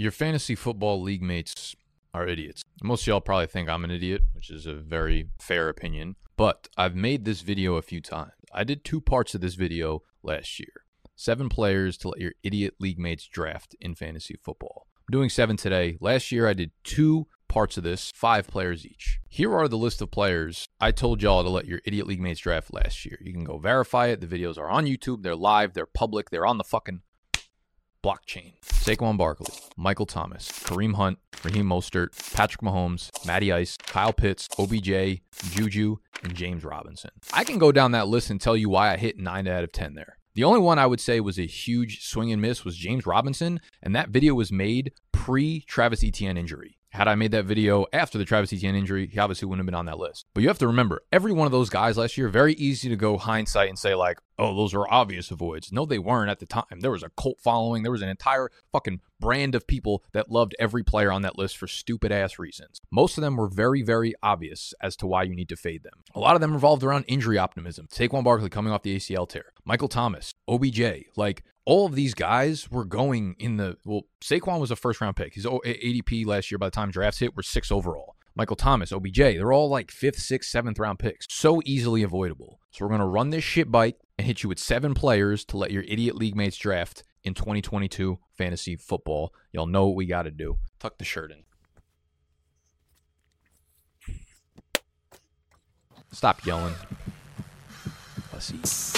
Your fantasy football league mates are idiots. Most of y'all probably think I'm an idiot, which is a very fair opinion, but I've made this video a few times. I did 2 parts of this video last year. 7 players to let your idiot league mates draft in fantasy football. I'm doing 7 today. Last year I did 2 parts of this, 5 players each. Here are the list of players I told y'all to let your idiot league mates draft last year. You can go verify it. The videos are on YouTube. They're live. They're public. They're on the fucking blockchain. Saquon Barkley, Michael Thomas, Kareem Hunt, Raheem Mostert, Patrick Mahomes, Matty Ice, Kyle Pitts, OBJ, Juju, and James Robinson. I can go down that list and tell you why I hit 9 out of 10 there. The only one I would say was a huge swing and miss was James Robinson, and that video was made pre-Travis Etienne injury. Had I made that video after the Travis Etienne injury, he obviously wouldn't have been on that list. But you have to remember, every one of those guys last year, very easy to go hindsight and say like, oh, those are obvious avoids. No, they weren't at the time. There was a cult following. There was an entire fucking brand of people that loved every player on that list for stupid ass reasons. Most of them were very, very obvious as to why you need to fade them. A lot of them revolved around injury optimism. Saquon Barkley coming off the ACL tear. Michael Thomas, OBJ, like all of these guys were going in the, well, Saquon was a first round pick. His ADP last year by the time drafts hit were 6 overall. Michael Thomas, OBJ, they're all like 5th, 6th, 7th round picks. So easily avoidable. So we're going to run this shit bike and hit you with 7 players to let your idiot league mates draft in 2022 fantasy football. Y'all know what we got to do. Tuck the shirt in. Stop yelling. Pussy.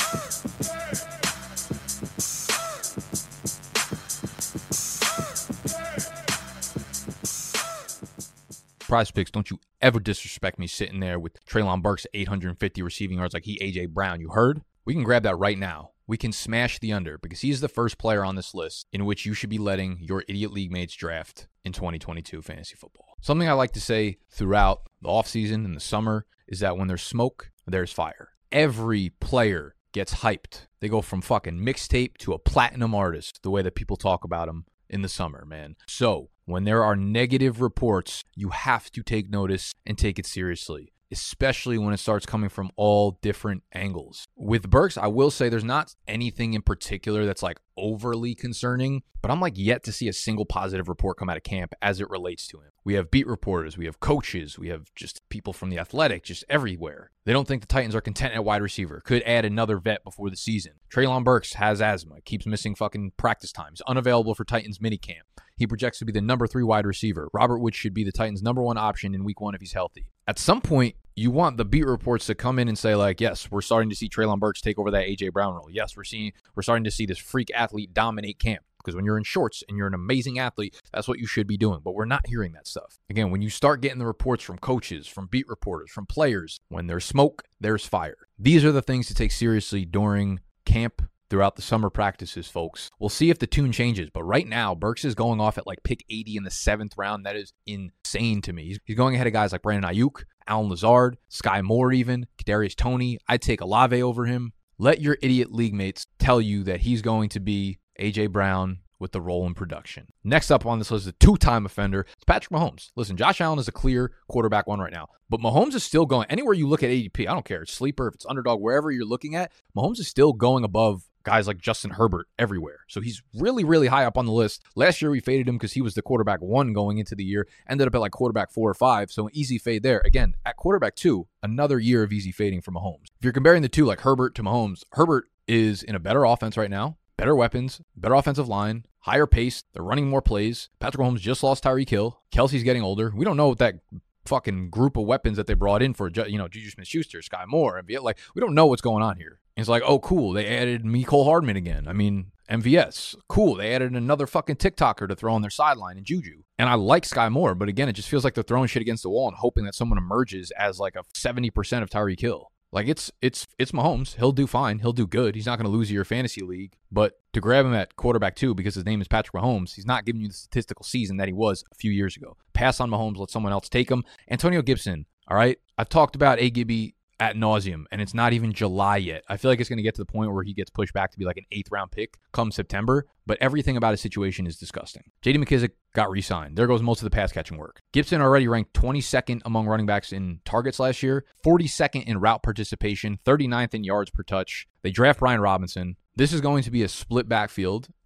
Prize Picks, don't you ever disrespect me sitting there with Treylon Burks 850 receiving yards like he A.J. Brown. You heard? We can grab that right now. We can smash the under because he's the first player on this list in which you should be letting your idiot league mates draft in 2022 fantasy football. Something I like to say throughout the offseason and the summer is that when there's smoke, there's fire. Every player gets hyped. They go from fucking mixtape to a platinum artist, the way that people talk about them in the summer, man. So when there are negative reports, you have to take notice and take it seriously, especially when it starts coming from all different angles. With Burks, I will say there's not anything in particular that's like overly concerning, but I'm like yet to see a single positive report come out of camp as it relates to him. We have beat reporters, we have coaches, we have just people from The Athletic, just everywhere. They don't think the Titans are content at wide receiver. Could add another vet before the season. Treylon Burks has asthma, keeps missing fucking practice times, unavailable for Titans minicamp. He projects to be the number 3 wide receiver. Robert Woods should be the Titans' number 1 option in week 1 if he's healthy. At some point, you want the beat reports to come in and say like, yes, we're starting to see Treylon Burks take over that A.J. Brown role. Yes, we're starting to see this freak athlete dominate camp. Because when you're in shorts and you're an amazing athlete, that's what you should be doing. But we're not hearing that stuff. Again, when you start getting the reports from coaches, from beat reporters, from players, when there's smoke, there's fire. These are the things to take seriously during camp, throughout the summer practices, folks. We'll see if the tune changes. But right now, Burks is going off at like pick 80 in the 7th round. That is insane to me. He's going ahead of guys like Brandon Ayuk, Allen Lazard, Sky Moore even, Kadarius Toney. I'd take Olave over him. Let your idiot league mates tell you that he's going to be A.J. Brown with the role in production. Next up on this list is a 2-time offender. It's Patrick Mahomes. Listen, Josh Allen is a clear quarterback 1 right now, but Mahomes is still going anywhere you look at ADP. I don't care. It's sleeper, if it's underdog, wherever you're looking at, Mahomes is still going above guys like Justin Herbert everywhere. So he's really, really high up on the list. Last year we faded him because he was the quarterback 1 going into the year, ended up at like quarterback 4 or 5. So an easy fade there. Again, at quarterback 2, another year of easy fading for Mahomes. If you're comparing the two, like Herbert to Mahomes, Herbert is in a better offense right now, better weapons, better offensive line, higher pace. They're running more plays. Patrick Mahomes just lost Tyreek Hill. Kelsey's getting older. We don't know what that fucking group of weapons that they brought in for, Juju Smith-Schuster, Sky Moore, and like, we don't know what's going on here. It's like, oh, cool, they added Mecole Hardman again. I mean, MVS. Cool, they added another fucking TikToker to throw on their sideline in Juju. And I like Sky Moore, but again, it just feels like they're throwing shit against the wall and hoping that someone emerges as like a 70% of Tyreek Hill. Like, it's Mahomes. He'll do fine. He'll do good. He's not going to lose your fantasy league. But to grab him at quarterback 2 because his name is Patrick Mahomes, he's not giving you the statistical season that he was a few years ago. Pass on Mahomes. Let someone else take him. Antonio Gibson, all right? I've talked about A. Gibby ad nauseum, and it's not even July yet. I feel like it's going to get to the point where he gets pushed back to be like an 8th round pick come September, but everything about his situation is disgusting. J.D. McKissic got re-signed. There goes most of the pass catching work. Gibson already ranked 22nd among running backs in targets last year, 42nd in route participation, 39th in yards per touch. They draft Brian Robinson. This is going to be a split backfield.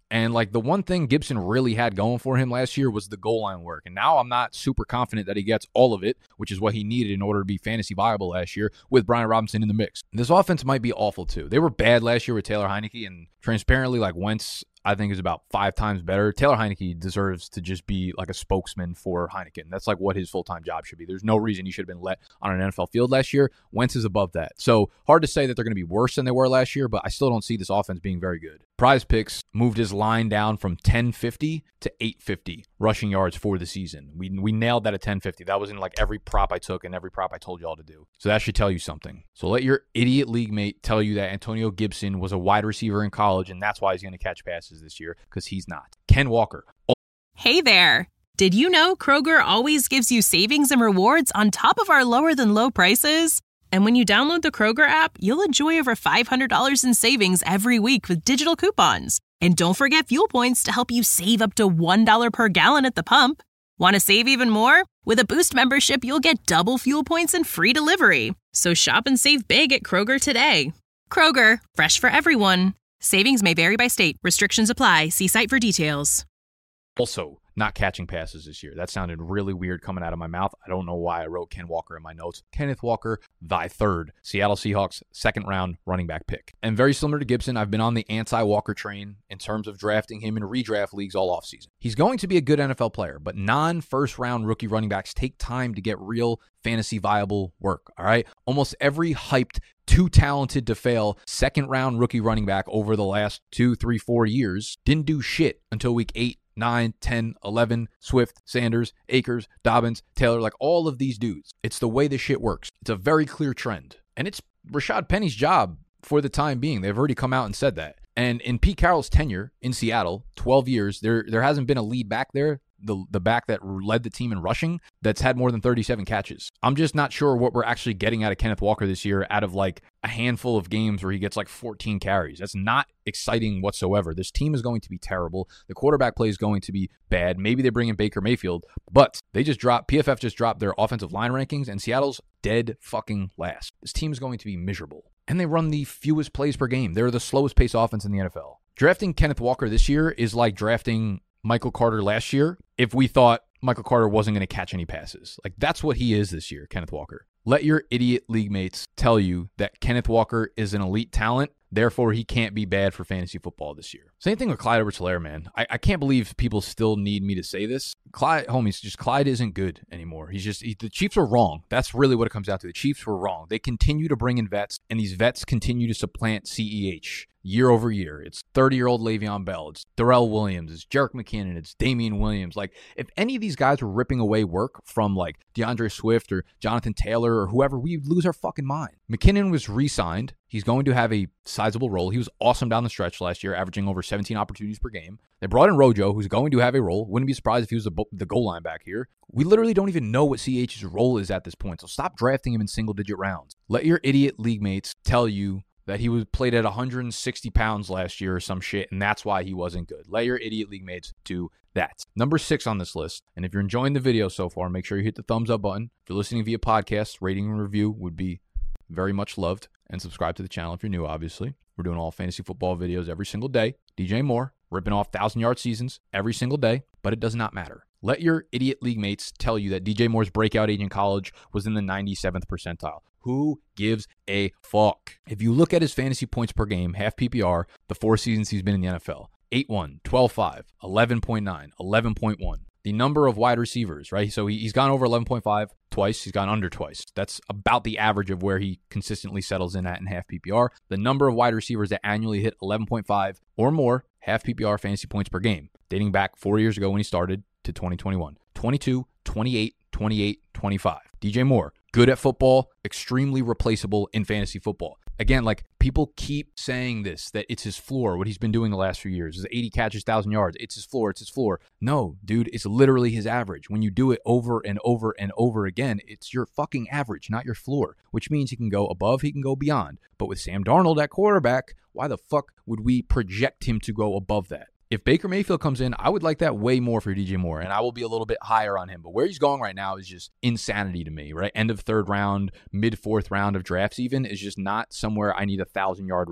And like the one thing Gibson really had going for him last year was the goal line work. And now I'm not super confident that he gets all of it, which is what he needed in order to be fantasy viable last year with Brian Robinson in the mix. This offense might be awful too. They were bad last year with Taylor Heineke, and transparently, like Wentz, I think, is about 5 times better. Taylor Heineke deserves to just be like a spokesman for Heineken. That's like what his full-time job should be. There's no reason he should have been let on an NFL field last year. Wentz is above that. So hard to say that they're going to be worse than they were last year, but I still don't see this offense being very good. Prize Picks moved his line down from 1050 to 850 rushing yards for the season. We nailed that at 1050. That was in like every prop I took and every prop I told y'all to do. So that should tell you something. So let your idiot league mate tell you that Antonio Gibson was a wide receiver in college and that's why he's going to catch passes this year, because he's not. Ken Walker. Hey there. Did you know Kroger always gives you savings and rewards on top of our lower than low prices? And when you download the Kroger app, you'll enjoy over $500 in savings every week with digital coupons. And don't forget fuel points to help you save up to $1 per gallon at the pump. Want to save even more? With a Boost membership, you'll get double fuel points and free delivery. So shop and save big at Kroger today. Kroger, fresh for everyone. Savings may vary by state. Restrictions apply. See site for details. Also, not catching passes this year. That sounded really weird coming out of my mouth. I don't know why I wrote Ken Walker in my notes. Kenneth Walker, thy third Seattle Seahawks second-round running back pick. And very similar to Gibson, I've been on the anti-Walker train in terms of drafting him in redraft leagues all offseason. He's going to be a good NFL player, but non-first-round rookie running backs take time to get real fantasy viable work, all right? Almost every hyped, too talented to fail second-round rookie running back over the last 2, 3, 4 years didn't do shit until week 8, 9, 10, 11, Swift, Sanders, Akers, Dobbins, Taylor, like all of these dudes. It's the way this shit works. It's a very clear trend. And it's Rashad Penny's job for the time being. They've already come out and said that. And in Pete Carroll's tenure in Seattle, 12 years, there hasn't been a lead back there, the back that led the team in rushing, that's had more than 37 catches. I'm just not sure what we're actually getting out of Kenneth Walker this year out of like a handful of games where he gets like 14 carries. That's not exciting whatsoever. This team is going to be terrible. The quarterback play is going to be bad. Maybe they bring in Baker Mayfield, but PFF just dropped their offensive line rankings and Seattle's dead fucking last. This team is going to be miserable. And they run the fewest plays per game. They're the slowest pace offense in the NFL. Drafting Kenneth Walker this year is like drafting Michael Carter last year if we thought Michael Carter wasn't going to catch any passes. Like, that's what he is this year, Kenneth Walker. Let your idiot league mates tell you that Kenneth Walker is an elite talent, therefore he can't be bad for fantasy football this year. Same thing with Clyde Edwards-Helaire, man. I can't believe people still need me to say this. Clyde isn't good anymore. The Chiefs were wrong. That's really what it comes down to. The Chiefs were wrong. They continue to bring in vets, and these vets continue to supplant CEH year over year. It's 30-year-old Le'Veon Bell. It's Darrell Williams. It's Jerick McKinnon. It's Damian Williams. Like, if any of these guys were ripping away work from, like, DeAndre Swift or Jonathan Taylor or whoever, we'd lose our fucking mind. McKinnon was re-signed. He's going to have a sizable role. He was awesome down the stretch last year, averaging over 17 opportunities per game. They brought in Rojo, who's going to have a role. Wouldn't be surprised if he was the goal line back here. We literally don't even know what CH's role is at this point, so stop drafting him in single-digit rounds. Let your idiot league mates tell you that he was played at 160 pounds last year or some shit, and that's why he wasn't good. Let your idiot league mates do that. Number 6 on this list, and if you're enjoying the video so far, make sure you hit the thumbs up button. If you're listening via podcast, rating and review would be very much loved. And subscribe to the channel if you're new, obviously. We're doing all fantasy football videos every single day. DJ Moore, ripping off 1,000-yard seasons every single day, but it does not matter. Let your idiot league mates tell you that DJ Moore's breakout age in college was in the 97th percentile. Who gives a fuck? If you look at his fantasy points per game, half PPR, the 4 seasons he's been in the NFL, 8-1, 12-5, 11.9, 11.1. The number of wide receivers, right? So he's gone over 11.5 twice. He's gone under twice. That's about the average of where he consistently settles in at in half PPR. The number of wide receivers that annually hit 11.5 or more half PPR fantasy points per game, dating back 4 years ago when he started to 2021. 22, 28, 28, 25. DJ Moore, good at football, extremely replaceable in fantasy football. Again, like, people keep saying this, that it's his floor, what he's been doing the last few years. Is 80 catches, 1,000 yards. It's his floor. It's his floor. No, dude, it's literally his average. When you do it over and over and over again, it's your fucking average, not your floor, which means he can go above, he can go beyond. But with Sam Darnold at quarterback, why the fuck would we project him to go above that? If Baker Mayfield comes in, I would like that way more for DJ Moore, and I will be a little bit higher on him. But where he's going right now is just insanity to me, right? End of third round, mid fourth round of drafts even is just not somewhere I need a 1,000-yard receiver.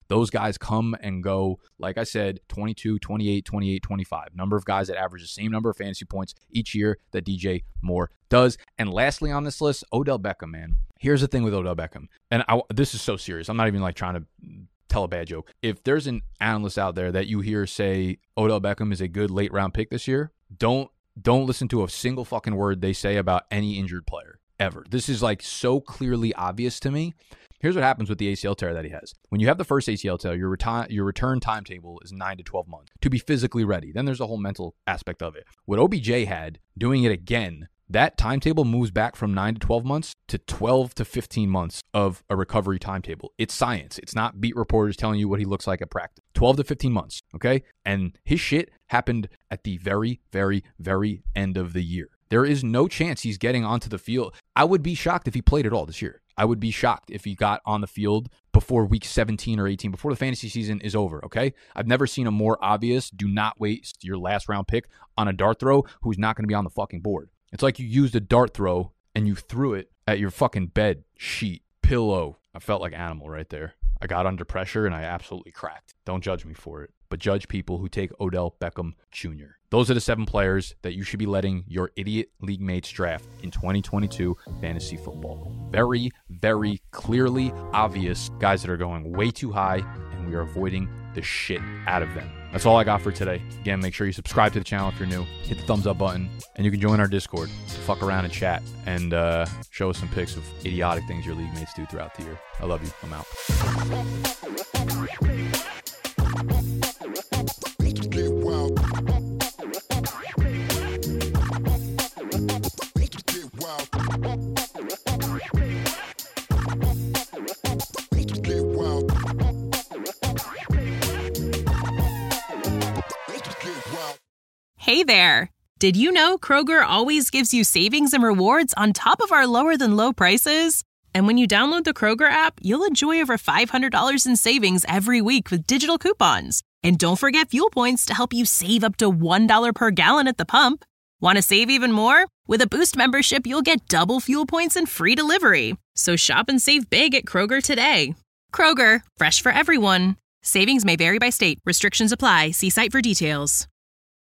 Those guys come and go, like I said, 22, 28, 28, 25. Number of guys that average the same number of fantasy points each year that DJ Moore does. And lastly on this list, Odell Beckham, man. Here's the thing with Odell Beckham. And this is so serious. I'm not even like trying to tell a bad joke. If there's an analyst out there that you hear say Odell Beckham is a good late round pick this year, don't listen to a single fucking word they say about any injured player ever. This is like so clearly obvious to me. Here's what happens with the ACL tear that he has. When you have the first ACL tear, your return timetable is 9 to 12 months to be physically ready. Then there's a whole mental aspect of it. What OBJ had, doing it again, that timetable moves back from 9 to 12 months to 12 to 15 months of a recovery timetable. It's science. It's not beat reporters telling you what he looks like at practice. 12 to 15 months, okay? And his shit happened at the very, very, very end of the year. There is no chance he's getting onto the field. I would be shocked if he played at all this year. I would be shocked if he got on the field before week 17 or 18, before the fantasy season is over, okay? I've never seen a more obvious, do not waste your last round pick on a dart throw who's not going to be on the fucking board. It's like you used a dart throw and you threw it at your fucking bed sheet, pillow. I felt like animal right there. I got under pressure and I absolutely cracked. Don't judge me for it, but judge people who take Odell Beckham Jr. Those are the 7 players that you should be letting your idiot league mates draft in 2022 fantasy football. Very, very clearly obvious guys that are going way too high, and we are avoiding the shit out of them. That's all I got for today. Again, make sure you subscribe to the channel if you're new. Hit the thumbs up button, and you can join our Discord to fuck around and chat and show us some pics of idiotic things your league mates do throughout the year. I love you. I'm out. Hey there! Did you know Kroger always gives you savings and rewards on top of our lower-than-low prices? And when you download the Kroger app, you'll enjoy over $500 in savings every week with digital coupons. And don't forget fuel points to help you save up to $1 per gallon at the pump. Want to save even more? With a Boost membership, you'll get double fuel points and free delivery. So shop and save big at Kroger today. Kroger, fresh for everyone. Savings may vary by state. Restrictions apply. See site for details.